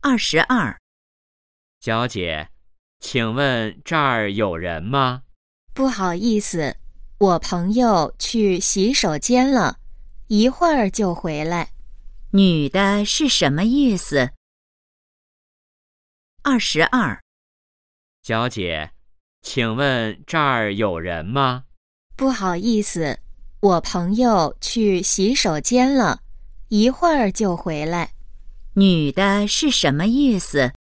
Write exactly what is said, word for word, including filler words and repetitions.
二十二。 小姐，请问这儿有人吗？ 不好意思，我朋友去洗手间了，一会儿就回来。 女的是什么意思？二十二。 小姐，请问这儿有人吗？ 不好意思，我朋友去洗手间了，一会儿就回来。 女的是什么意思？